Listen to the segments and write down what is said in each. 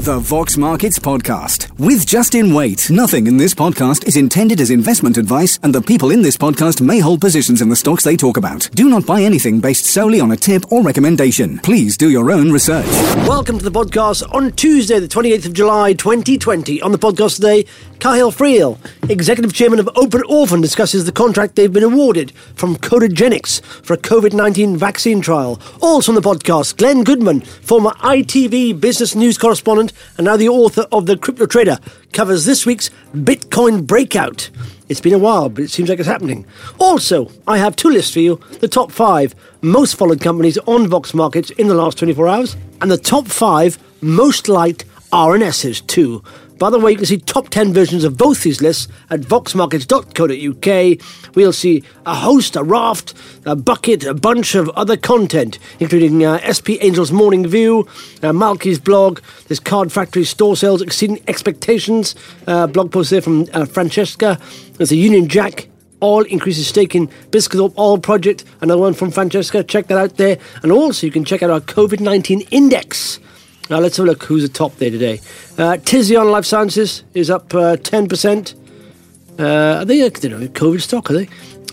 The Vox Markets Podcast with Justin Waite. Nothing in this podcast is intended as investment advice, and the people in this podcast may hold positions in the stocks they talk about. Do not buy anything based solely on a tip or recommendation. Please do your own research. Welcome to the podcast on Tuesday, the 28th of July, 2020. On the podcast today, Cathal Friel, Executive Chairman of Open Orphan, discusses the contract they've been awarded from Codagenics for a COVID-19 vaccine trial. Also on the podcast, Glenn Goodman, former ITV business news correspondent and now the author of The Crypto Trader, covers this week's Bitcoin breakout. It's been a while, but it seems like it's happening. Also, I have two lists for you. The top 5 most followed companies on Vox Markets in the last 24 hours, and the top 5 most liked RNSs too. By the way, you can see top 10 versions of both these lists at voxmarkets.co.uk. We'll see a host, a raft, a bucket, a bunch of other content, including SP Angel's Morning View, Malky's blog, there's Card Factory store sales exceeding expectations, blog post there from Francesca. There's a Union Jack. Oil increases stake in Biscuit Oil Project, another one from Francesca. Check that out there. And also you can check out our COVID-19 index. Now let's have a look who's atop there today. Tizion Life Sciences is up 10%. Are they, I don't know, COVID stock, are they?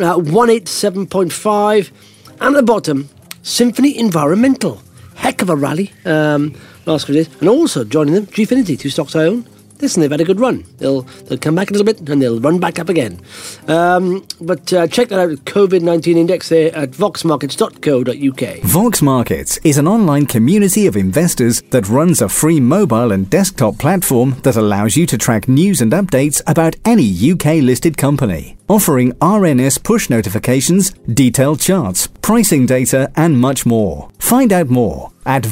187.5. And at the bottom, Symphony Environmental. Heck of a rally last couple of days. And also joining them, Gfinity, 2 stocks I own. Listen, they've had a good run. They'll come back a little bit and they'll run back up again. But check that out, COVID-19 index there at voxmarkets.co.uk. Vox Markets is an online community of investors that runs a free mobile and desktop platform that allows you to track news and updates about any UK-listed company, offering RNS push notifications, detailed charts, pricing data, and much more. Find out more at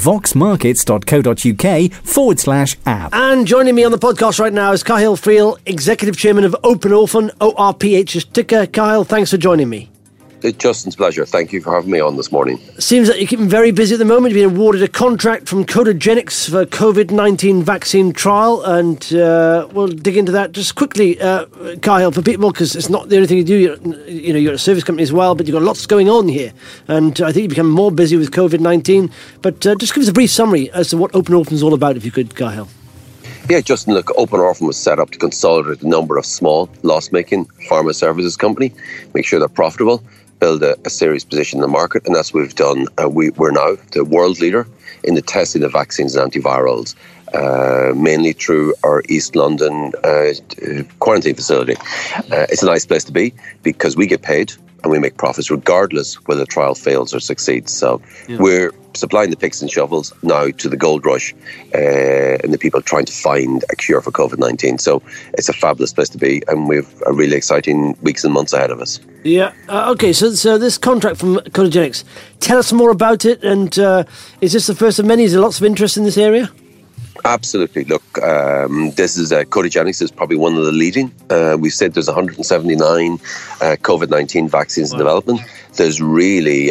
voxmarkets.co.uk/app. And joining me on the podcast right now is Cathal Friel, Executive Chairman of Open Orphan, ORPH's ticker. Cathal, thanks for joining me. It's Justin's pleasure. Thank you for having me on this morning. Seems like you're keeping very busy at the moment. You've been awarded a contract from Codagenics for COVID-19 vaccine trial, and we'll dig into that just quickly, Cathal, for people, because it's not the only thing you do. You're a service company as well, but you've got lots going on here, and I think you've become more busy with COVID-19. But just give us a brief summary as to what Open Orphan is all about, if you could, Cathal. Yeah, Justin, look, Open Orphan was set up to consolidate a number of small, loss-making pharma services company, make sure they're profitable, build a serious position in the market, and that's what we've done. We're now the world leader in the testing of vaccines and antivirals, mainly through our East London quarantine facility. It's a nice place to be because we get paid and we make profits regardless whether the trial fails or succeeds. So we're supplying the picks and shovels now to the gold rush and the people trying to find a cure for COVID-19. So it's a fabulous place to be, and we've a really exciting weeks and months ahead of us. Yeah. Okay, so this contract from Codagenics, tell us more about it, and is this the first of many? Is there lots of interest in this area? Absolutely. Look, this is Codagenics is probably one of the leading. We've said there's 179 COVID-19 vaccines in development. There's really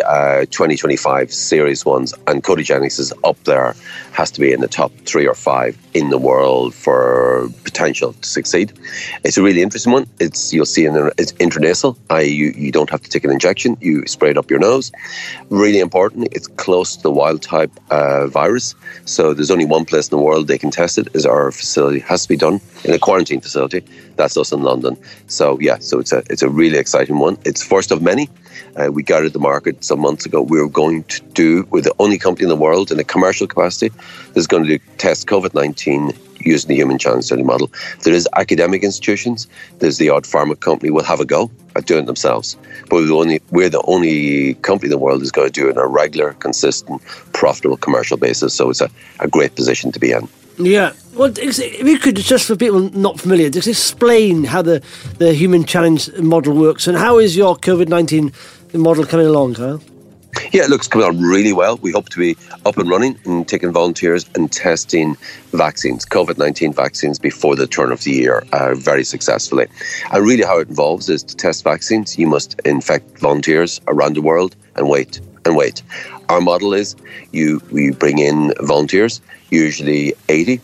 2025 serious ones, and Codagenics is up there, has to be in the top 3 or 5 in the world for potential to succeed. It's a really interesting one. You'll see it's intranasal, i.e. you don't have to take an injection, you spray it up your nose. Really important, it's close to the wild type virus, so there's only one place in the world they can test it, is our facility. It has to be done in a quarantine facility. That's us in London. So it's a really exciting one. It's first of many. We guided the market some months ago. We're the only company in the world in a commercial capacity that's going to test COVID-19 using the human challenge study model. There is academic institutions. There's the odd pharma company will have a go at doing it themselves. But we're the only company in the world that's going to do it on a regular, consistent, profitable commercial basis. So it's a great position to be in. Yeah. Well, if you could, just for people not familiar, just explain how the human challenge model works, and how is your COVID-19 model coming along, Kyle? Yeah, it looks coming on really well. We hope to be up and running and taking volunteers and testing vaccines, COVID-19 vaccines, before the turn of the year very successfully. And really how it involves is to test vaccines, you must infect volunteers around the world and wait. Our model is we bring in volunteers, usually 80,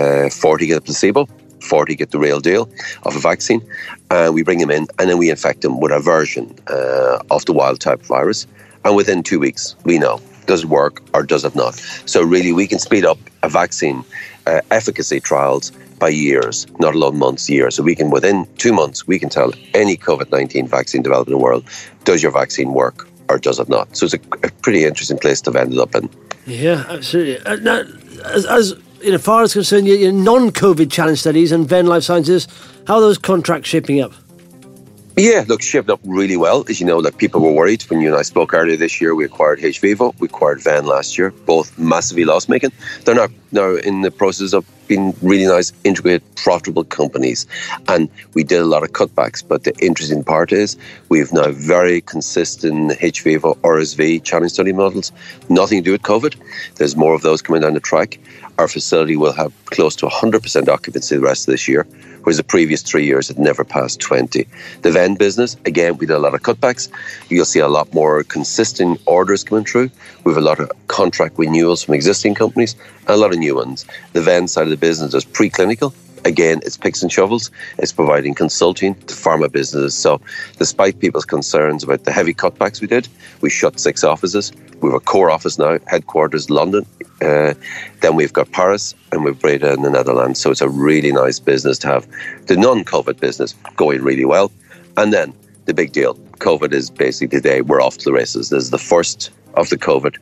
40 get a placebo, 40 get the real deal of a vaccine. We bring them in and then we infect them with a version of the wild type virus. And within 2 weeks, we know Does it work or does it not? So really, we can speed up a vaccine efficacy trials by years, not alone months, years. So we can, within 2 months, we can tell any COVID-19 vaccine developed in the world, does your vaccine work or does it not? So it's a pretty interesting place to have ended up in. Yeah, absolutely. Now, as far as concerned, your non-COVID challenge studies and Venn Life Sciences, how are those contracts shaping up? Yeah, look, shaped up really well. As you know, like, people were worried when you and I spoke earlier this year. We acquired hVivo, we acquired Venn last year, both massively loss-making. They're now in the process of being really nice, integrated, profitable companies. And we did a lot of cutbacks. But the interesting part is we've now very consistent hVivo, RSV challenge study models. Nothing to do with COVID. There's more of those coming down the track. Our facility will have close to 100% occupancy the rest of this year, whereas the previous 3 years had never passed 20. The Venn business, again, we did a lot of cutbacks. You'll see a lot more consistent orders coming through. We have a lot of contract renewals from existing companies and a lot of new ones. The Venn side of the business is preclinical. Again, it's picks and shovels. It's providing consulting to pharma businesses. So despite people's concerns about the heavy cutbacks we did, we shut 6 offices. We have a core office now, headquarters London. Then we've got Paris and we've Breda in the Netherlands. So it's a really nice business to have. The non-COVID business going really well. And then the big deal, COVID is basically today we're off to the races. This is the first of the COVID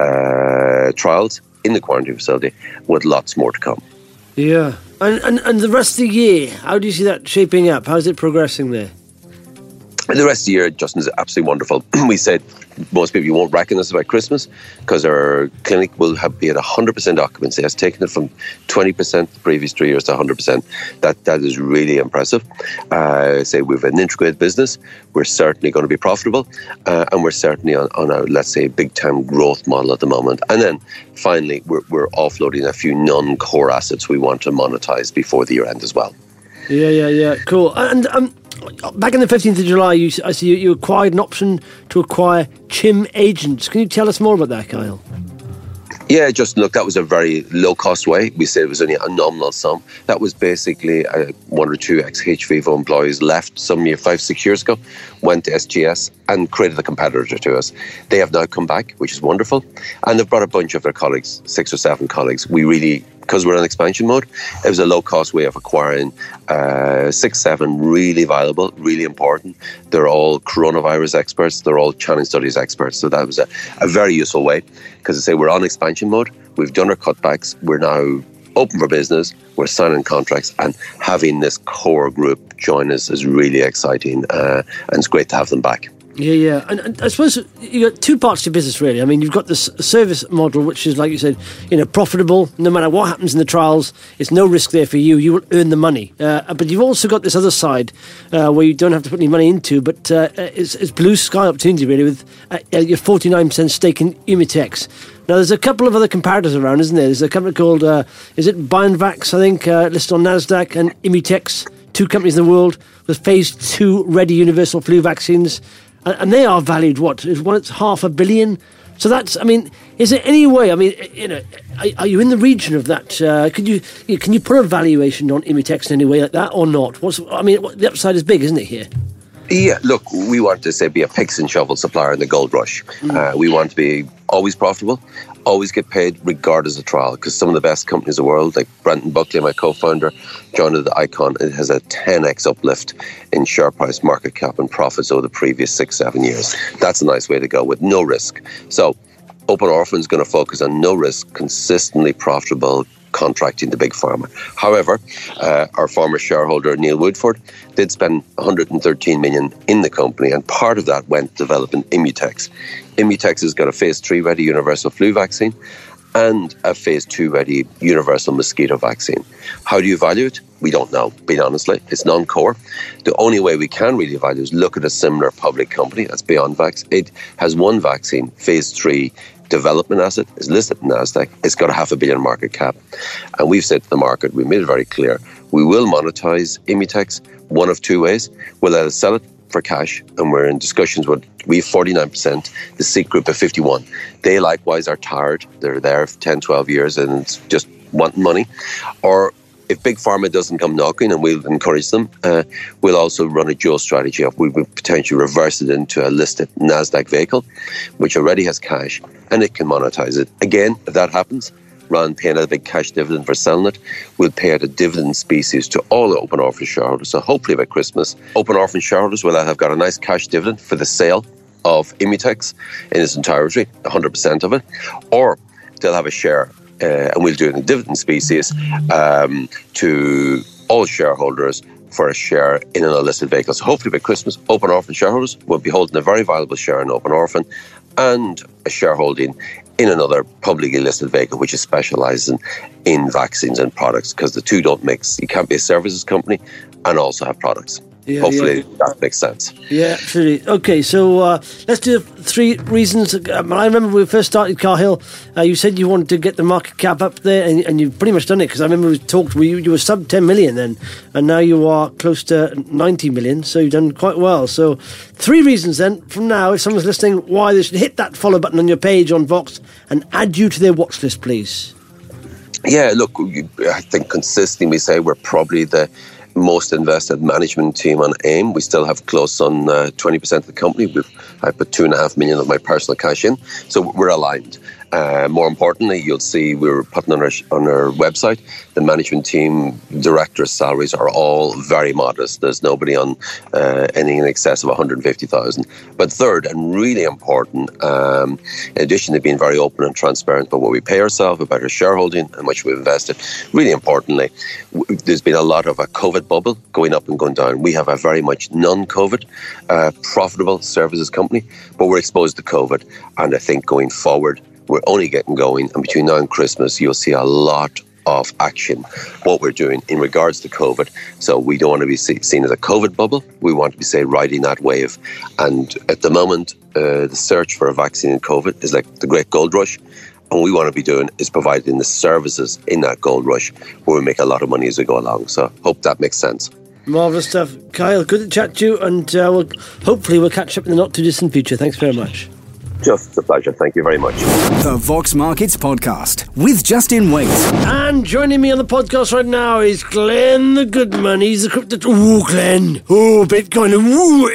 trials in the quarantine facility with lots more to come. Yeah. And the rest of the year, how do you see that shaping up? How's it progressing there? The rest of the year, Justin, is absolutely wonderful. We said most people, you won't reckon us about Christmas because our clinic will be at 100% occupancy. It's taken it from 20% the previous 3 years to 100%. That is really impressive. Say we have an integrated business. We're certainly going to be profitable, and we're certainly on a, let's say, big-time growth model at the moment. And then finally, we're offloading a few non-core assets we want to monetize before the year end as well. Yeah. Cool. And back on the 15th of July, I see you acquired an option to acquire Chim Agents. Can you tell us more about that, Kyle? Yeah, just look, that was a very low-cost way. We said it was only a nominal sum. That was basically 1 or 2 ex-hVivo employees left some 5-6 years ago, went to SGS and created a competitor to us. They have now come back, which is wonderful. And they've brought a bunch of their colleagues, 6 or 7 colleagues. We really, because we're in expansion mode, it was a low-cost way of acquiring 6, 7 really valuable, really important. They're all coronavirus experts. They're all challenge studies experts. So that was a very useful way because, I say, we're on expansion mode. We've done our cutbacks. We're now open for business. We're signing contracts, and having this core group join us is really exciting, and it's great to have them back. Yeah. And I suppose you've got 2 parts to business, really. I mean, you've got this service model, which is, like you said, profitable. No matter what happens in the trials, it's no risk there for you. You will earn the money. But you've also got this other side where you don't have to put any money into, but it's blue sky opportunity, really, with your 49% stake in Imutex. Now, there's a couple of other comparators around, isn't there? There's a company called, is it BioNvax, I think, listed on NASDAQ, and Imutex, 2 companies in the world with phase 2 ready universal flu vaccines. And they are valued, what? It's $500 million. So that's, I mean, is there any way, I mean, are you in the region of that? Can you put a valuation on Imutex in any way like that or not? The upside is big, isn't it, here? Yeah, look, we want to be a picks and shovel supplier in the gold rush. We want to be always profitable, always get paid regardless of trial, because some of the best companies in the world, like Brenton Buckley, my co-founder, joined the Icon. It has a 10x uplift in share price, market cap and profits over the previous 6-7 years. That's a nice way to go with no risk. So Open Orphan is going to focus on no risk, consistently profitable contracting to big pharma. However, our former shareholder Neil Woodford did spend $113 million in the company, and part of that went developing Imutex. Imutex has got a phase 3 ready universal flu vaccine and a phase 2 ready universal mosquito vaccine. How do you value it? We don't know, being honestly. It's non-core. The only way we can really value is look at a similar public company, that's BioNvax. It has 1 vaccine, phase 3 development asset, is listed in NASDAQ. It's got $500 million market cap. And we've said to the market, we made it very clear, we will monetize Imutex one of 2 ways. We'll either sell it for cash, and we're in discussions with, we have 49%, the Seek Group of 51. They likewise are tired. They're there for 10, 12 years and just want money. Or if Big Pharma doesn't come knocking, and we'll encourage them, we'll also run a dual strategy of we will potentially reverse it into a listed NASDAQ vehicle, which already has cash, and it can monetize it. Again, if that happens, rather than paying out a big cash dividend for selling it, we'll pay out a dividend species to all the Open Orphan shareholders. So hopefully by Christmas, Open Orphan shareholders will have got a nice cash dividend for the sale of Immutex in its entirety, 100% of it, or they'll have a share, and we'll do it in a dividend species to all shareholders for a share in an unlisted vehicle. So hopefully by Christmas, Open Orphan shareholders will be holding a very valuable share in Open Orphan and a shareholding in another publicly listed vehicle which is specialising in vaccines and products, because the two don't mix. You can't be a services company and also have products. Hopefully that makes sense. Yeah, absolutely. Okay, so let's do 3 reasons. I remember when we first started Cahill, you said you wanted to get the market cap up there, and you've pretty much done it, because I remember we talked, you were sub 10 million then, and now you are close to 90 million, so you've done quite well. So 3 reasons then, from now, if someone's listening, why they should hit that follow button on your page on Vox and add you to their watch list, please. Yeah, look, I think consistently we say we're probably the most invested management team on AIM. We still have close on 20% of the company. I put 2.5 million of my personal cash in, so we're aligned. More importantly, you'll see we're putting on our website, the management team directors' salaries are all very modest. There's nobody on anything in excess of 150,000. But third, and really important, in addition to being very open and transparent about what we pay ourselves, about our shareholding, and how much we've invested, really importantly, there's been a lot of a COVID bubble going up and going down. We have a very much non-COVID profitable services company, but we're exposed to COVID. And I think going forward, we're only getting going, and between now and Christmas, you'll see a lot of action, what we're doing in regards to COVID. So we don't want to be seen as a COVID bubble. We want to be, say, riding that wave. And at the moment, the search for a vaccine in COVID is like the great gold rush. And what we want to be doing is providing the services in that gold rush where we make a lot of money as we go along. So hope that makes sense. Marvellous stuff. Kyle, good to chat to you, and hopefully we'll catch up in the not-too-distant future. Thanks very much. Just a pleasure. Thank you very much. The Vox Markets Podcast with Justin Waite. And joining me on the podcast right now is Glenn the Goodman. He's the crypto... Ooh, Glenn. Oh, Bitcoin. Ooh,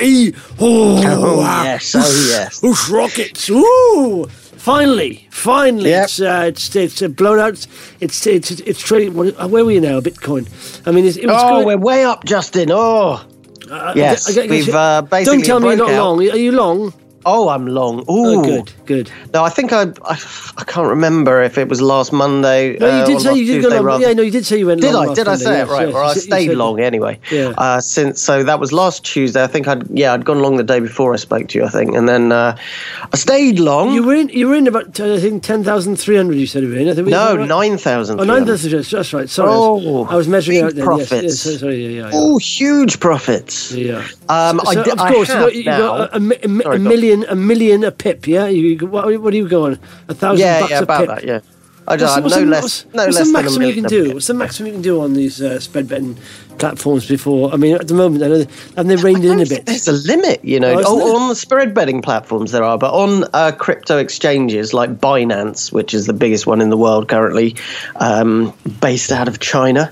yes. Oh, yes. Ooh, rockets. Ooh. Finally. Yep. It's blown out. It's trading. Where are we now? Bitcoin. I mean, we're way up, Justin. Yes. We've basically. Don't tell me you're not long. Are you long? Oh, I'm long. Ooh. Oh, good. No, I think I can't remember if it was last Monday. No, you did say you did go long. Yeah, no, you did say you went long. Did I say it right? Or I stayed long anyway. Yeah. So that was last Tuesday. I think I'd gone long the day before I spoke to you, I think, and then I stayed long. You were in about I think 10,300. You said you were in. I think no, 9,000. Oh, 9,000. That's right. Sorry, I was measuring out there. Profits. Yes, sorry. Yeah. Oh, huge profits. Yeah. Of course, you got a million a pip, yeah? What are you going? $1,000 bucks a about pip? That, yeah. I don't know. What's the maximum you can do? What's the maximum you can do on these spread betting platforms before? I mean, at the moment, haven't they reined in a bit? There's a limit, you know. On the spread betting platforms there are, but on crypto exchanges like Binance, which is the biggest one in the world currently, based out of China,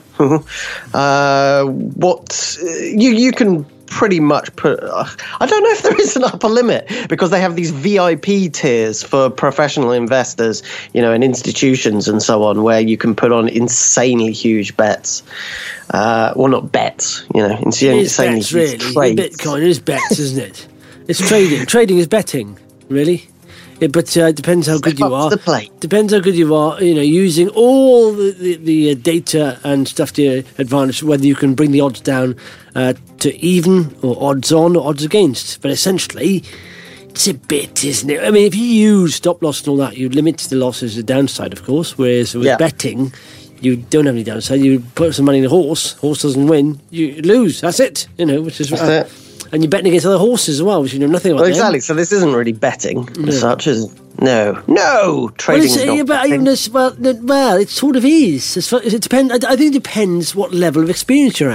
you can pretty much put... I don't know if there is an upper limit, because they have these VIP tiers for professional investors, you know, and institutions and so on, where you can put on insanely huge bets. Well, not bets, you know, insanely huge trades. Bitcoin is bets, isn't it? It's trading. Trading is betting, really. But it depends how good you are. Depends how good you are, you know, using all the data and stuff to your advantage, whether you can bring the odds down to even or odds on or odds against. But essentially, it's a bit, isn't it? I mean, if you use stop loss and all that, you limit the losses, the downside, of course, whereas with betting, you don't have any downside. You put some money in a horse doesn't win, you lose. That's it, you know, which is... That's it. And you're betting against other horses as well, which you know nothing about. Well, exactly. So this isn't really betting as such, is it? No. Trading is not betting. Well, it sort of is. It depends. I think it depends what level of experience you're at.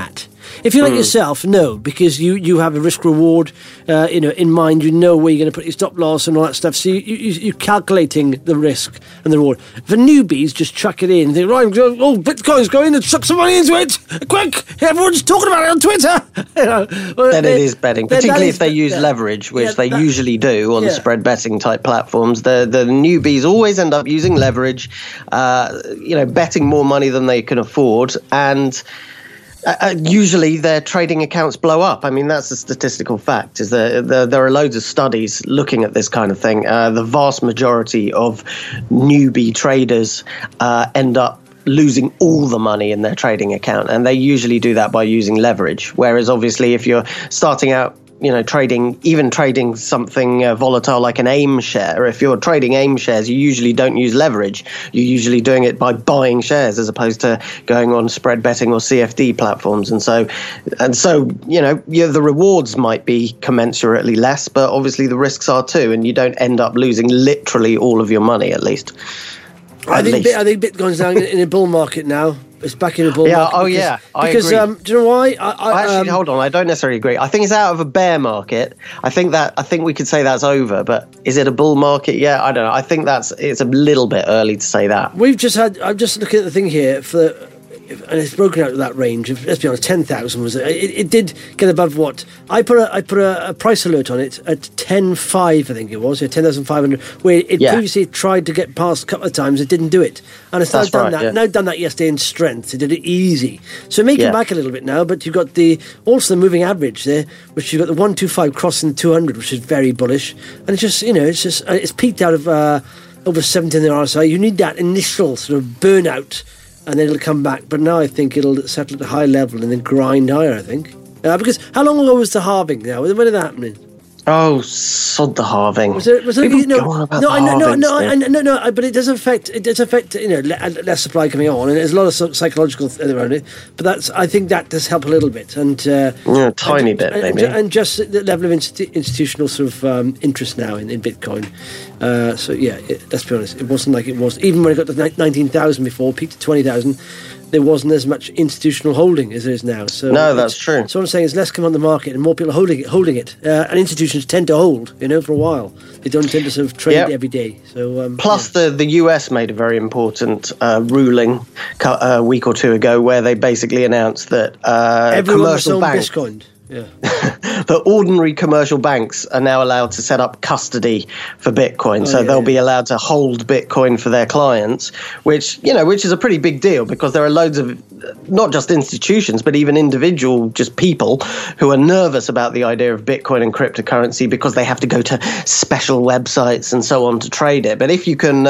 If you're like yourself, no, because you have a risk reward, in mind. You know where you're going to put your stop loss and all that stuff. So you're calculating the risk and the reward. For newbies, just chuck it in. They right, Bitcoin's going and chuck some money into it. Quick, everyone's talking about it on Twitter. Then it is betting, particularly if they use leverage, which they usually do on spread betting type platforms. The newbies always end up using leverage, betting more money than they can afford, and usually their trading accounts blow up. I mean, that's a statistical fact, is that there are loads of studies looking at this kind of thing. The vast majority of newbie traders end up losing all the money in their trading account, and they usually do that by using leverage. Whereas obviously if you're starting out, trading something volatile like an AIM share, if you're trading AIM shares, you usually don't use leverage. You're usually doing it by buying shares as opposed to going on spread betting or CFD platforms. And so, the rewards might be commensurately less, but obviously the risks are too, and you don't end up losing literally all of your money, at least. I think Bitcoin's down in a bull market now. It's back in a bull market. I agree. Because do you know why? Hold on. I don't necessarily agree. I think it's out of a bear market. I think we could say that's over. But is it a bull market? Yeah, I don't know. I think it's a little bit early to say that. I'm just looking at the thing here and it's broken out of that range of, let's be honest, 10,000 was it? It did get above what I put a price alert on it at 10.5, I think it was, 10,500, where it previously tried to get past a couple of times. It didn't do it, and it's now done that yesterday in strength. It did it easy, so it may come back a little bit now. But you've got also the moving average there, which you've got the 125 crossing 200, which is very bullish, and it's peaked out of over 70 in the RSI. You need that initial sort of burnout, and then it'll come back. But now I think it'll settle at a high level and then grind higher, I think. Because how long ago was the halving now? When did that happen? Oh, sod the halving. Was it go on about but it does affect less supply coming on, and there's a lot of psychological around it. But I think that does help a little bit, and tiny bit maybe, and just the level of institutional sort of interest now in Bitcoin. Let's be honest, it wasn't like it was even when it got to 19,000 before, peaked to 20,000. There wasn't as much institutional holding as there is now. So no, that's true. So what I'm saying is less come on the market and more people are holding it. And institutions tend to hold, for a while. They don't tend to sort of trade every day. So plus the US made a very important ruling a week or two ago where they basically announced that commercial banks, Bitcoin. Yeah. The ordinary commercial banks are now allowed to set up custody for Bitcoin. So they'll be allowed to hold Bitcoin for their clients, which is a pretty big deal, because there are loads of not just institutions, but even individual just people who are nervous about the idea of Bitcoin and cryptocurrency because they have to go to special websites and so on to trade it. But if you can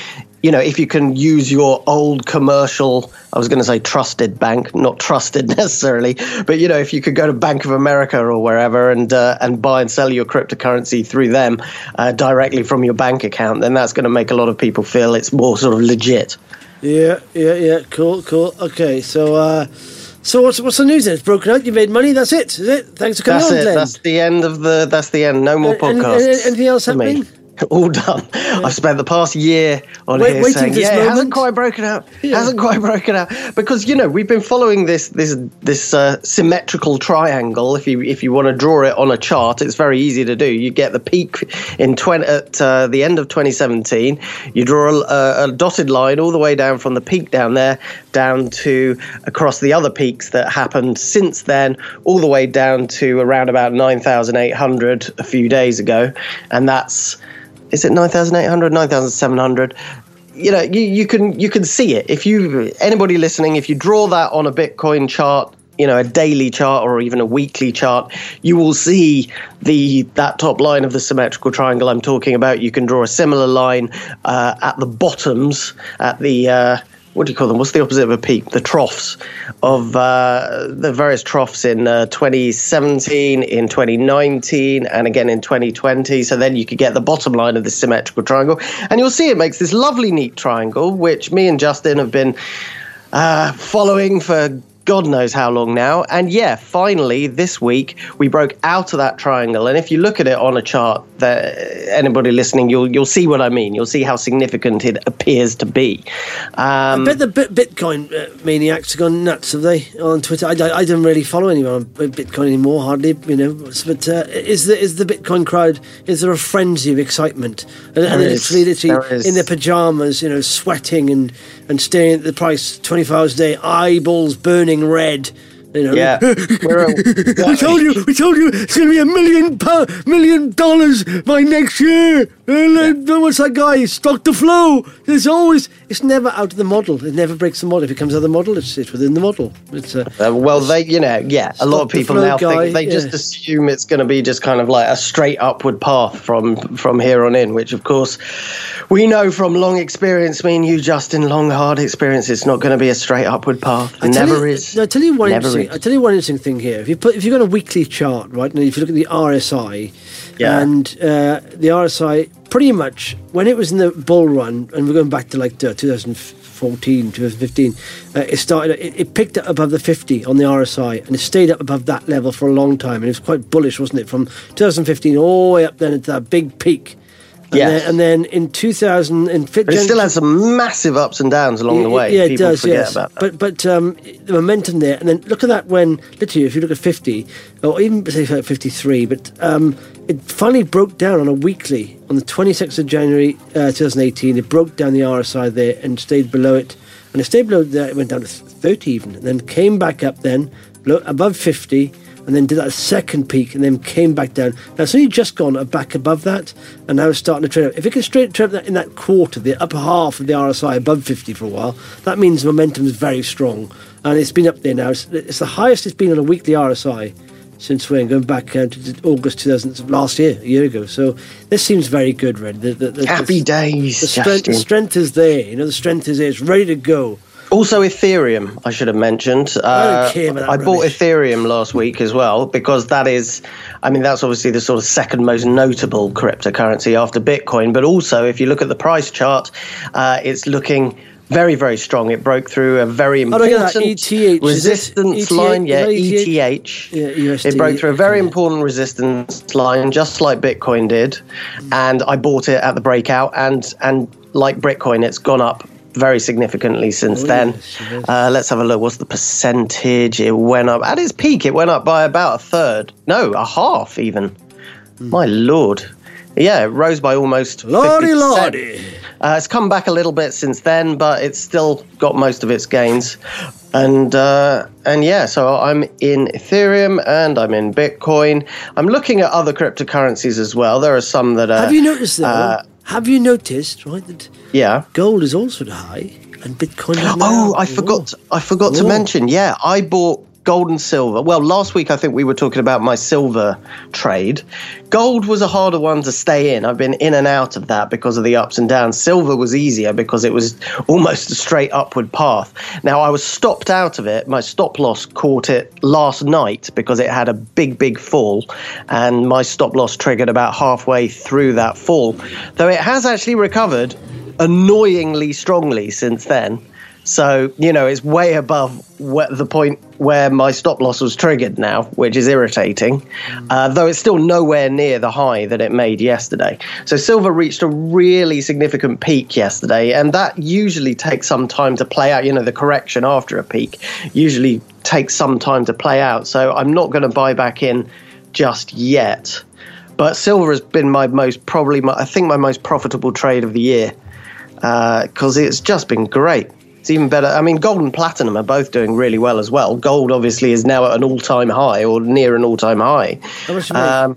if you can use your old commercial, I was going to say trusted bank, not trusted necessarily, but if you could go to Bank of America or wherever and buy and sell your cryptocurrency through them directly from your bank account, then that's going to make a lot of people feel it's more sort of legit. Yeah. Cool. Okay, so what's the news then? It's broken out. You made money. That's it. Is it? Thanks for coming on, Glenn. That's the end of That's the end. No more podcasts. Anything else happening? All done. I've spent the past year on here saying, it hasn't quite broken out. Hasn't quite broken out, because we've been following this symmetrical triangle. If you want to draw it on a chart, it's very easy to do. You get the peak at the end of 2017. You draw a dotted line all the way down from the peak down there down to across the other peaks that happened since then, all the way down to around about 9,800 a few days ago, and that's. Is it 9,800, 9,700? You can see it. If anybody listening, if you draw that on a Bitcoin chart, a daily chart or even a weekly chart, you will see that top line of the symmetrical triangle I'm talking about. You can draw a similar line at the bottoms, at the what do you call them? What's the opposite of a peak? The troughs of the various troughs in 2017, in 2019, and again in 2020. So then you could get the bottom line of the symmetrical triangle. And you'll see it makes this lovely, neat triangle, which me and Justin have been following for God knows how long now. And finally, this week, we broke out of that triangle. And if you look at it on a chart, that anybody listening, you'll see what I mean. You'll see how significant it appears to be. I bet the Bitcoin maniacs have gone nuts, have they, on Twitter? I don't really follow anyone on Bitcoin anymore, hardly, But is the Bitcoin crowd, is there a frenzy of excitement? And they're literally in their pyjamas, sweating and staring at the price 24 hours a day, eyeballs burning red. Yeah. we told you it's going to be $1 million by next year. What's that guy? Stock the flow. It's never out of the model. It never breaks the model. If it comes out of the model, it's within the model. It's a lot of people now think they just assume it's going to be just kind of like a straight upward path from here on in, which of course we know from long experience, me and you, Justin, long hard experience, it's not going to be a straight upward path. It never is. I'll tell you one interesting thing here. If you've got a weekly chart, right, and if you look at the RSI, and the RSI pretty much when it was in the bull run, and we're going back to like 2014, 2015, it picked up above the 50 on the RSI, and it stayed up above that level for a long time, and it was quite bullish, wasn't it, from 2015 all the way up then into that big peak. And then in 2000, but it still has some massive ups and downs along the way. Yeah, People it does. forget Yes, about that. but the momentum there, and then look at that when literally, if you look at 50 or even say 53, but it finally broke down on a weekly on the 26th of January 2018. It broke down the RSI there and stayed below it, and it stayed below there. It went down to 30 even, and then came back up then above 50. And then did that second peak and then came back down. Now, it's only just gone back above that, and now it's starting to trade up. If it can trade up in that quarter, the upper half of the RSI above 50 for a while, that means momentum is very strong. And it's been up there now. It's the highest it's been on a weekly RSI since when? Going back to August 2000 last year, a year ago. So this seems very good, Red. Happy days, the strength is there. The strength is there. It's ready to go. Also, Ethereum, I should have mentioned. I don't care about that I bought Ethereum last week as well, because that's obviously the sort of second most notable cryptocurrency after Bitcoin. But also, if you look at the price chart, it's looking very, very strong. It broke through a very important resistance line. Yeah, ETH. USD, it broke through a very important resistance line, just like Bitcoin did. And I bought it at the breakout. And like Bitcoin, it's gone up very significantly since then. Yes. Let's have a look. What's the percentage? It went up at its peak. It went up by about a third. No, a half even. My lord. Yeah, it rose by almost 50%. It's come back a little bit since then, but it's still got most of its gains. And yeah, so I'm in Ethereum and I'm in Bitcoin. I'm looking at other cryptocurrencies as well. There are some that are... Have you noticed, though? Have you noticed, right, that gold is also high and Bitcoin is now? I forgot to mention, I bought gold and silver. Well, last week I think we were talking about my silver trade. Gold was a harder one to stay in. I've been in and out of that because of the ups and downs. Silver was easier because it was almost a straight upward path. Now, I was stopped out of it. My stop loss caught it last night because it had a big, big fall, and my stop loss triggered about halfway through that fall, though it has actually recovered annoyingly strongly since then. So, it's way above the point where my stop loss was triggered now, which is irritating, though it's still nowhere near the high that it made yesterday. So silver reached a really significant peak yesterday, and that usually takes some time to play out. The correction after a peak usually takes some time to play out. So I'm not going to buy back in just yet. But silver has been my most profitable trade of the year, because it's just been great. It's even better. I mean, gold and platinum are both doing really well as well. Gold obviously is now at an all-time high or near an all-time high. How much do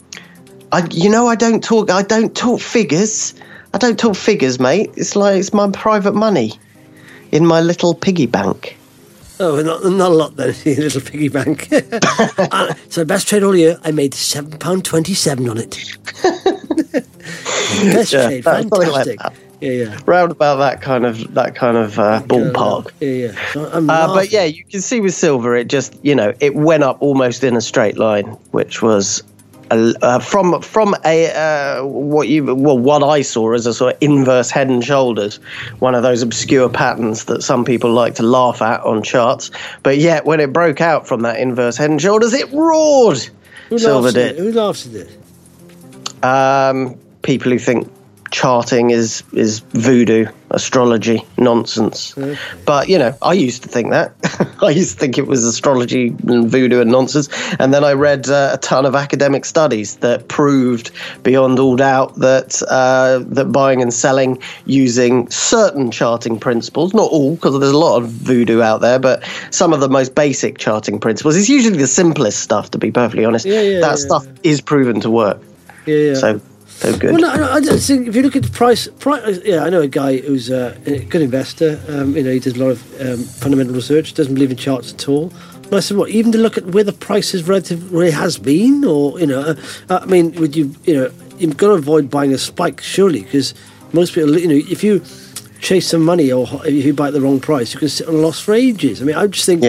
you make? I don't talk figures. I don't talk figures, mate. It's my private money in my little piggy bank. Oh, not a lot then, little piggy bank. So best trade all year, I made £7.27 on it. Best trade, fantastic. Like Yeah. Round about that kind of ballpark. Yeah. So but yeah, you can see with silver, it just it went up almost in a straight line, which was from what I saw as a sort of inverse head and shoulders, one of those obscure patterns that some people like to laugh at on charts. But yet, when it broke out from that inverse head and shoulders, it roared. Who silver did. Who laughs at it? People who think charting is voodoo, astrology, nonsense. But, I used to think that. I used to think it was astrology and voodoo and nonsense. And then I read a ton of academic studies that proved beyond all doubt that that buying and selling using certain charting principles, not all, because there's a lot of voodoo out there, but some of the most basic charting principles, it's usually the simplest stuff, to be perfectly honest. That stuff is proven to work. So good. Well, no, I just think if you look at the price, I know a guy who's a good investor. He does a lot of fundamental research, doesn't believe in charts at all. And I said, what, even to look at where the price is relative where it has been? Or, would you, you've got to avoid buying a spike, surely, because most people, if you chase some money or if you buy at the wrong price, you can sit on a loss for ages. I mean, I just think,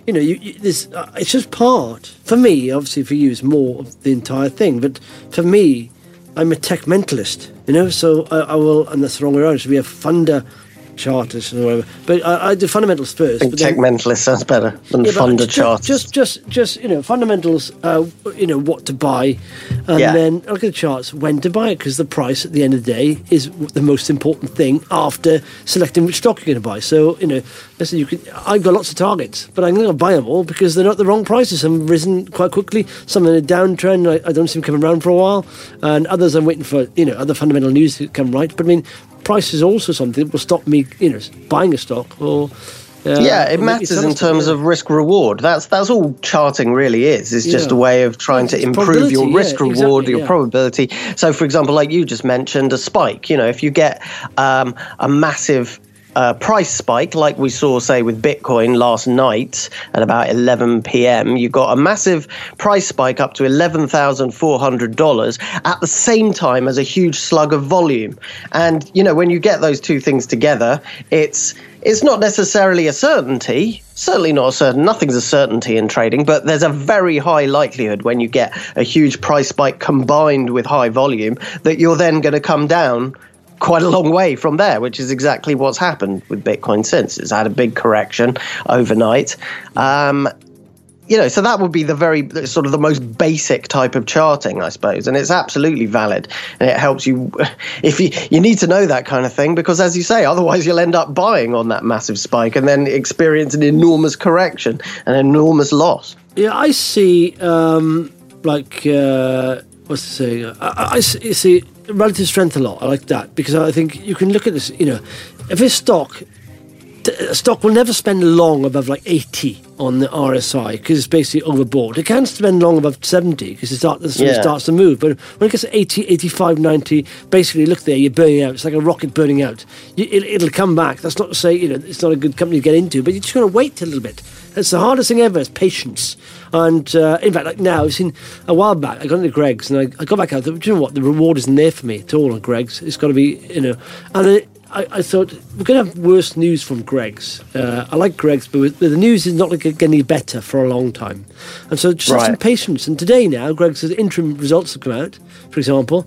it's just part, for me, obviously for you, it's more of the entire thing, but for me, I'm a tech mentalist, so I will, and that's the wrong way around, it should be a funder chartist or whatever. But I do fundamentals first. I think tech mentalist sounds better than funder chartist. Just fundamentals, what to buy, and then look at the charts, when to buy it, because the price at the end of the day is the most important thing after selecting which stock you're going to buy. So, listen, I've got lots of targets, but I'm going to buy them all because they're not the wrong prices. Some have risen quite quickly, some in a downtrend, I don't see them coming around for a while, and others I'm waiting for, other fundamental news to come right. But I mean, price is also something that will stop me, buying a stock or. It matters in terms of risk reward. That's all charting really is. It's just a way of trying to improve your risk reward, your probability. So, for example, like you just mentioned, a spike. If you get a massive price spike, like we saw, say, with Bitcoin last night at about 11 p.m., you got a massive price spike up to $11,400 at the same time as a huge slug of volume. And, when you get those two things together, it's not necessarily a certainty, certainly not a certain, nothing's a certainty in trading, but there's a very high likelihood when you get a huge price spike combined with high volume that you're then going to come down quite a long way from there, which is exactly what's happened with Bitcoin since. It's had a big correction overnight. So that would be the very sort of the most basic type of charting, I suppose. And it's absolutely valid. And it helps you if you need to know that kind of thing, because as you say, otherwise you'll end up buying on that massive spike and then experience an enormous correction, an enormous loss. Yeah, I see, what's the saying? I see relative strength a lot. I like that because I think you can look at this, if a stock will never spend long above like 80 on the RSI because it's basically overbought. It can spend long above 70 because it starts to move. But when it gets to 80, 85, 90, basically, look there, you're burning out. It's like a rocket burning out. It'll come back. That's not to say, it's not a good company to get into, but you're just going to wait a little bit. It's the hardest thing ever is patience. And in fact, like now, I've seen a while back, I got into Greg's and I got back out. Do you know what? The reward isn't there for me at all on Greg's. It's got to be, and then I thought, we're going to have worse news from Greg's. I like Greg's, but the news is not going to get any better for a long time. And so just have some patience. And today now, Greg's interim results have come out, for example.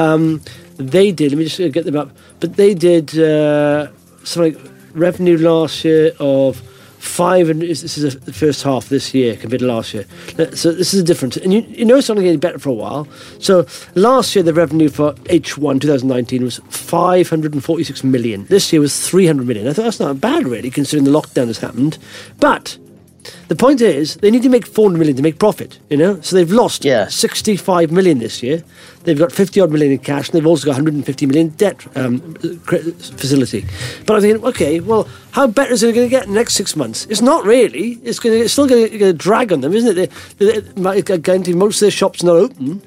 They did, let me just get them up, but they did something like revenue last year of this is the first half of this year compared to last year. So this is a difference. And it's not going to get better for a while. So last year, the revenue for H1 2019 was 546 million. This year was 300 million. I thought that's not bad, really, considering the lockdown has happened. But the point is, they need to make 400 million to make profit, So they've lost 65 million this year. They've got 50-odd million in cash, and they've also got 150 million debt facility. But I'm thinking, okay, well, how better is it going to get in the next 6 months? It's not really. It's still going to drag on them, isn't it? Most of their shops are not open.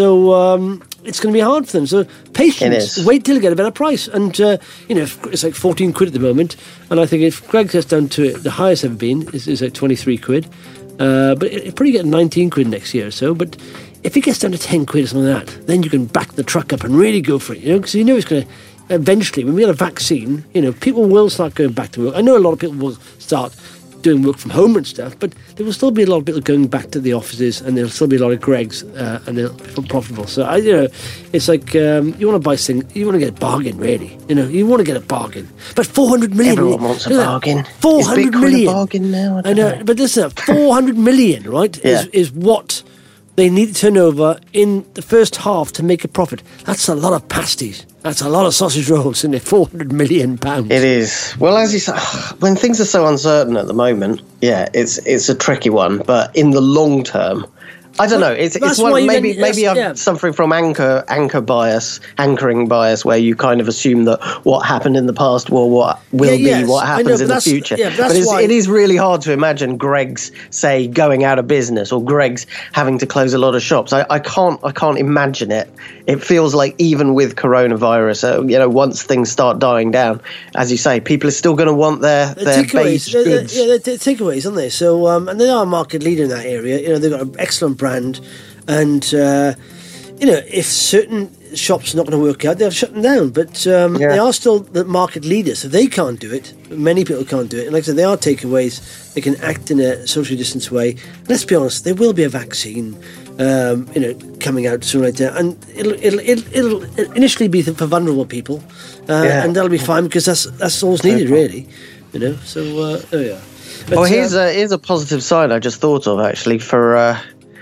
So it's going to be hard for them. So patience. Wait till you get a better price. And, it's like 14 quid at the moment. And I think if Greg gets down to it, the highest ever been is like 23 quid. But it'll probably get 19 quid next year or so. But if it gets down to 10 quid or something like that, then you can back the truck up and really go for it, because it's going to, eventually, when we get a vaccine, people will start going back to work. I know a lot of people will start doing work from home and stuff, but there will still be a lot of people going back to the offices, and there'll still be a lot of Greg's, and they'll be profitable. So it's like you want to buy things, you want to get a bargain, really. You want to get a bargain, but 400 million. Everyone wants a bargain. 400 million. Is Bitcoin a bargain now? I know, but listen, 400 million, right? Is what they need to turn over in the first half to make a profit. That's a lot of pasties. That's a lot of sausage rolls, isn't it? £400 million. It is. Well, as you say, when things are so uncertain at the moment, yeah, it's a tricky one. But in the long term, I don't know. It's one, maybe I'm suffering from anchoring bias, where you kind of assume that what happened in the past will be what happens in the future. Yeah, but it is really hard to imagine Greggs, say, going out of business, or Greggs having to close a lot of shops. I can't imagine it. It feels like even with coronavirus, once things start dying down, as you say, people are still going to want their base goods. They're takeaways, aren't they? So and they are a market leader in that area. They've got an excellent brand, and if certain shops are not going to work out, they'll shut them down. But they are still the market leaders, so they can't do it. Many people can't do it, and like I said, they are takeaways. They can act in a socially distanced way. And let's be honest, there will be a vaccine, coming out sooner or later, and it'll initially be for vulnerable people, and that'll be fine, because that's all's needed, really. So there we are. But, here's a positive sign I just thought of, actually, for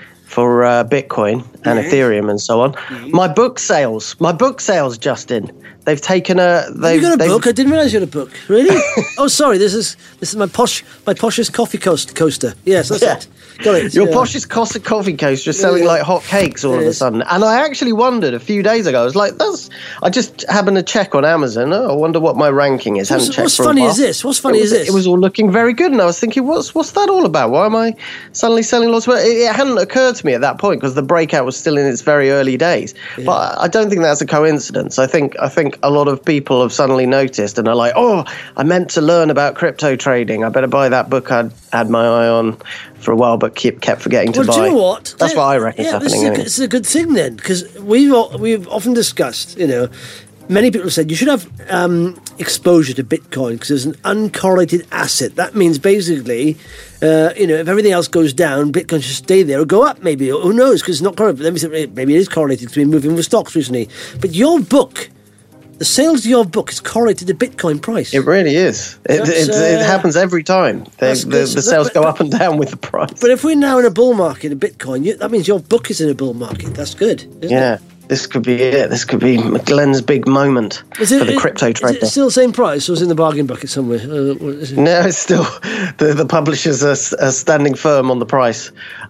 Bitcoin and Ethereum and so on. My book sales, Justin. They've taken a. You got a book? I didn't realise you had a book. Really? Oh, sorry. This is my poshest coffee coaster. Yes, that's it. Got it. Your poshest coffee coaster is selling like hot cakes all of a sudden. And I actually wondered a few days ago. I was like, I just happened to check on Amazon. I wonder what my ranking is. What's funny is this? It was all looking very good, and I was thinking, what's that all about? Why am I suddenly selling lots of? It hadn't occurred to me at that point, because the breakout was still in its very early days. Yeah. But I don't think that's a coincidence. I think a lot of people have suddenly noticed and are like, oh, I meant to learn about crypto trading. I better buy that book I'd had my eye on for a while, but kept forgetting to buy. Do you know what? That's what I reckon is happening. It's a good thing then, because we've often discussed, many people have said you should have exposure to Bitcoin because it's an uncorrelated asset. That means basically, if everything else goes down, Bitcoin should stay there or go up maybe. Or who knows, because it's not correlated. Let me say, maybe it is correlated because we've been moving with stocks recently. But your book, the sales of your book is correlated to Bitcoin price. It really is. It happens every time. The sales go up and down with the price. But if we're now in a bull market in Bitcoin, that means your book is in a bull market. That's good, isn't it? This could be it. This could be Glenn's big moment for the crypto trader. Is it still the same price, or is it in the bargain bucket somewhere? No, it's still the publishers are standing firm on the price.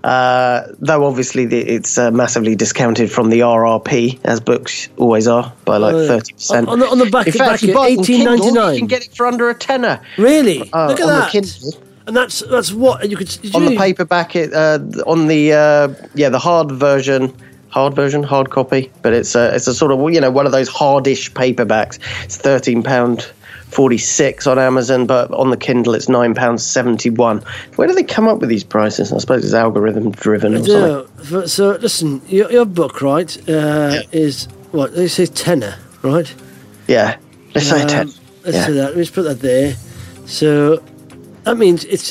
Though obviously it's massively discounted from the RRP, as books always are, by like 30%. On the back, in fact, if you buy it on Kindle, you can get it for under a tenner. Really? Look at that. The Kindle. And that's what you could on the paperback. On the hard version. Hard copy, but it's a sort of one of those hardish paperbacks. It's £13.46 on Amazon, but on the Kindle it's £9.71. Where do they come up with these prices? I suppose it's algorithm driven or something. So listen, your book, right, is what they say tenner, right? Yeah, let's say 10. Let's say that. Let's put that there. So that means it's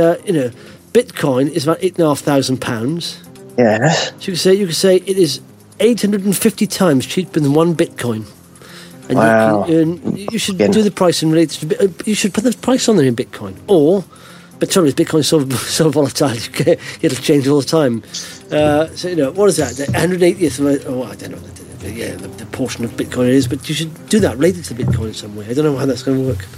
Bitcoin is about £8,500. Yes. So you could say it is 850 times cheaper than one Bitcoin. And wow. You should do the price in relation to. You should put the price on there in Bitcoin. But trouble is, Bitcoin's so volatile, it'll change all the time. What is that? The 180th? I don't know. The portion of Bitcoin it is, but you should do that related to Bitcoin in some way. I don't know how that's going to work.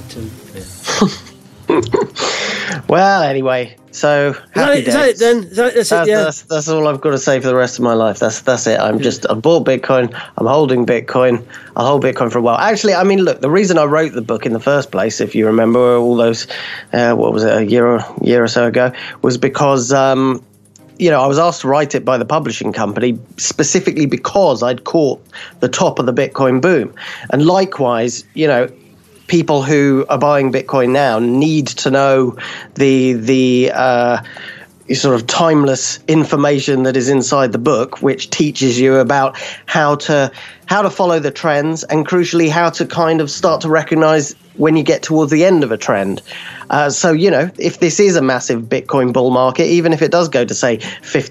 But, Well, anyway, so happy days. Is that it then? That's all I've got to say for the rest of my life. That's it. I bought Bitcoin. I'm holding Bitcoin. I'll hold Bitcoin for a while. Actually, I mean, look, the reason I wrote the book in the first place, if you remember all those, what was it, a year or so ago, was because I was asked to write it by the publishing company specifically because I'd caught the top of the Bitcoin boom, and likewise, people who are buying Bitcoin now need to know the sort of timeless information that is inside the book, which teaches you about how to follow the trends, and crucially how to kind of start to recognize when you get towards the end of a trend. So, if this is a massive Bitcoin bull market, even if it does go to, say,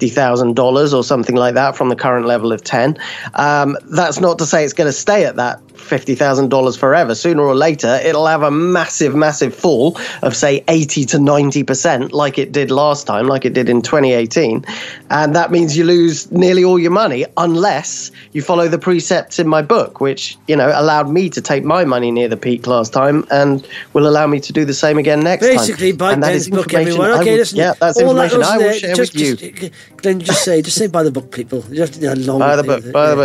$50,000 or something like that from the current level of 10, that's not to say it's going to stay at that $50,000 forever. Sooner or later, it'll have a massive, massive fall of, say, 80 to 90%, like it did last time, like it did in 2018. And that means you lose nearly all your money unless you follow the precepts in my book, which, allowed me to take my money near the peak last time and will allow me to do the same again next time. Basically, buy Glenn's book, everyone. Okay, listen. Yeah, that's information I will share with you. Glenn, just say buy the book, people. You have to do a long buy the book.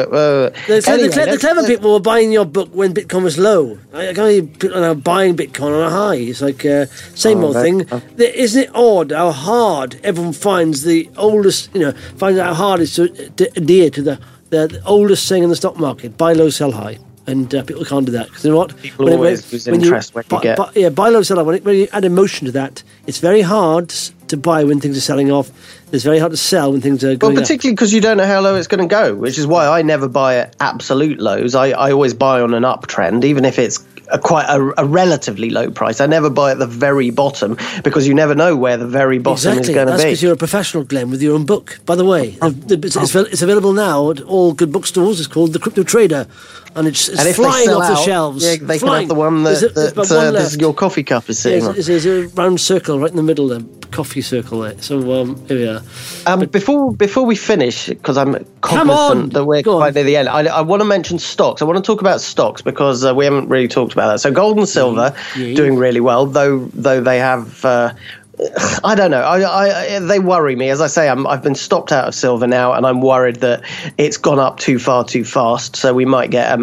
The clever people were buying your book when Bitcoin was low. I can't even people are now buying Bitcoin on a high. It's like same old thing. Isn't it odd how hard everyone finds the oldest? Finds out how hard it is to adhere to the oldest saying in the stock market: buy low, sell high. And people can't do that because you know what? People always lose interest when you get. Buy low, sell high. When you add emotion to that, it's very hard to buy when things are selling off. It's very hard to sell when things are going up. Well, particularly because you don't know how low it's going to go, which is why I never buy at absolute lows. I always buy on an uptrend, even if it's quite a relatively low price. I never buy at the very bottom because you never know where the very bottom is going to be. That's because you're a professional, Glenn, with your own book. By the way, it's available now at all good bookstores. It's called The Crypto Trader. And it's flying off the shelves. Yeah, they can have the one that your coffee cup is sitting on. There's a round circle right in the middle, the coffee circle there. So here we are. Before we finish, because I'm cognizant that we're quite near the end, I want to mention stocks. I want to talk about stocks because we haven't really talked about that. So gold and silver doing really well, though they have... I don't know. They worry me. As I say, I've been stopped out of silver now, and I'm worried that it's gone up too far too fast. So we might get a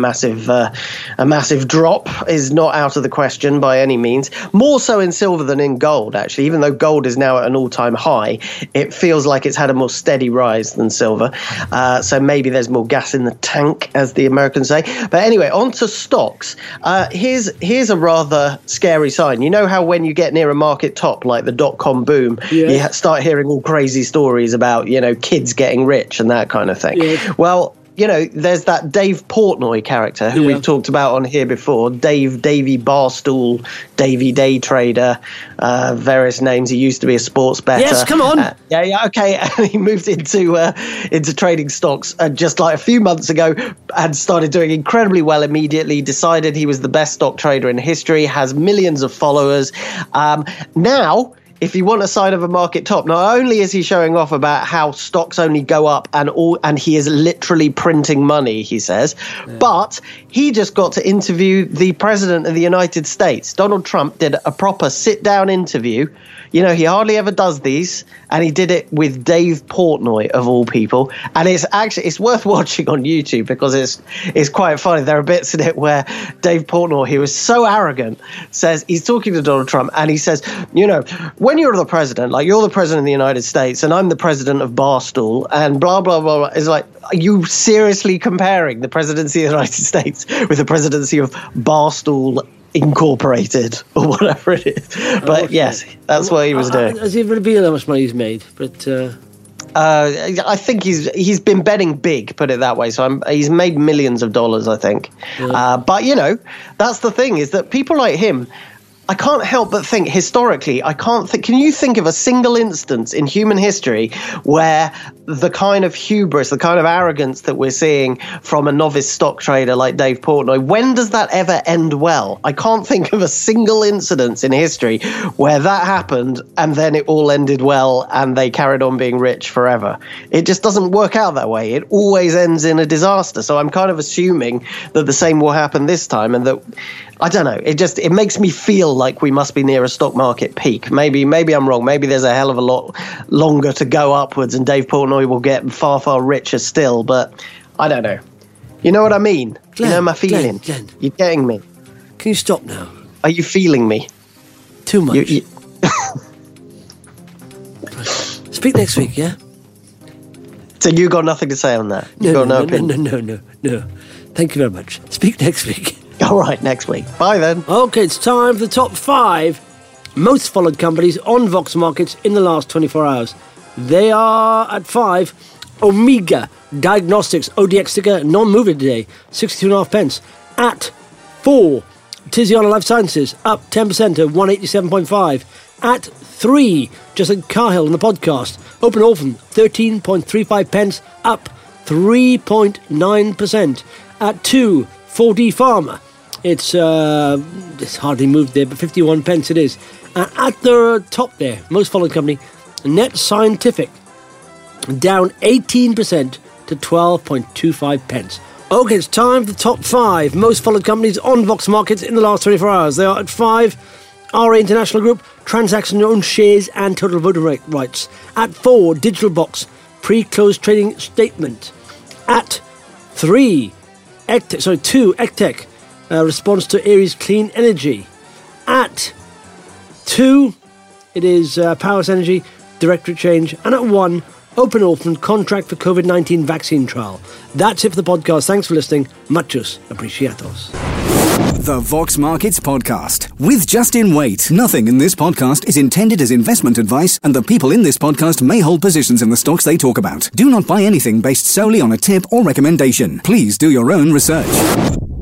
massive drop. Is not out of the question by any means. More so in silver than in gold, actually. Even though gold is now at an all-time high, it feels like it's had a more steady rise than silver. So maybe there's more gas in the tank, as the Americans say. But anyway, on to stocks. Here's a rather scary sign. You know how when you get near a market top, like the dot-com boom, you start hearing all crazy stories about, kids getting rich and that kind of thing. Yeah. Well, there's that Dave Portnoy character who we've talked about on here before. Davey Barstool, Davey Day Trader, various names. He used to be a sports bettor. Yes, come on. Okay. And he moved into trading stocks just like a few months ago and started doing incredibly well immediately, decided he was the best stock trader in history, has millions of followers. Now, if you want a sign of a market top, not only is he showing off about how stocks only go up and he is literally printing money, he says, but he just got to interview the president of the United States. Donald Trump did a proper sit-down interview. He hardly ever does these, and he did it with Dave Portnoy, of all people. And it's worth watching on YouTube because it's quite funny. There are bits in it where Dave Portnoy, he was so arrogant, says he's talking to Donald Trump, and he says, when you're the president, like you're the president of the United States, and I'm the president of Barstool, and blah blah blah, it's like, are you seriously comparing the presidency of the United States with the presidency of Barstool Incorporated or whatever it is? But yes, that's what he was doing. Has he revealed how much money he's made? But I think he's been betting big, put it that way. So he's made millions of dollars, I think. Yeah. But that's the thing, is that people like him, I can't help but think historically, can you think of a single instance in human history where the kind of hubris, the kind of arrogance that we're seeing from a novice stock trader like Dave Portnoy, when does that ever end well? I can't think of a single incidence in history where that happened and then it all ended well and they carried on being rich forever. It just doesn't work out that way. It always ends in a disaster. So I'm kind of assuming that the same will happen this time, and that, I don't know, it makes me feel like we must be near a stock market peak. Maybe I'm wrong. Maybe there's a hell of a lot longer to go upwards and Dave Portnoy will get far, far richer still. But I don't know. You know what I mean? Glenn, you know my feeling. Glenn. You're getting me. Can you stop now? Are you feeling me? Too much. Speak next week, yeah? So you got nothing to say on that? No. Thank you very much. Speak next week. All right, next week. Bye then. Okay, it's time for the top 5 most followed companies on Vox Markets in the last 24 hours. They are at 5, Omega Diagnostics, ODX ticker, non-mover today, 62.5 pence. At 4, Tiziana Life Sciences, up 10% to 187.5. At 3, just like Cahill in the podcast, Open Orphan, 13.35 pence, up 3.9%. At 2, 4D Pharma. It's hardly moved there, but 51 pence it is. At the top there, most followed company, Net Scientific, down 18% to 12.25 pence. Okay, it's time for the top 5 most followed companies on Vox Markets in the last 24 hours. They are at 5, RA International Group, transaction owned shares and total voter rights. At 4, Digital Box, pre-closed trading statement. At 2, Ectech, response to Ares Clean Energy. At 2, it is Powers Energy, directorate change. And at 1, Open Orphan, contract for COVID-19 vaccine trial. That's it for the podcast. Thanks for listening. Muchos apreciados. The Vox Markets Podcast with Justin Waite. Nothing in this podcast is intended as investment advice, and the people in this podcast may hold positions in the stocks they talk about. Do not buy anything based solely on a tip or recommendation. Please do your own research.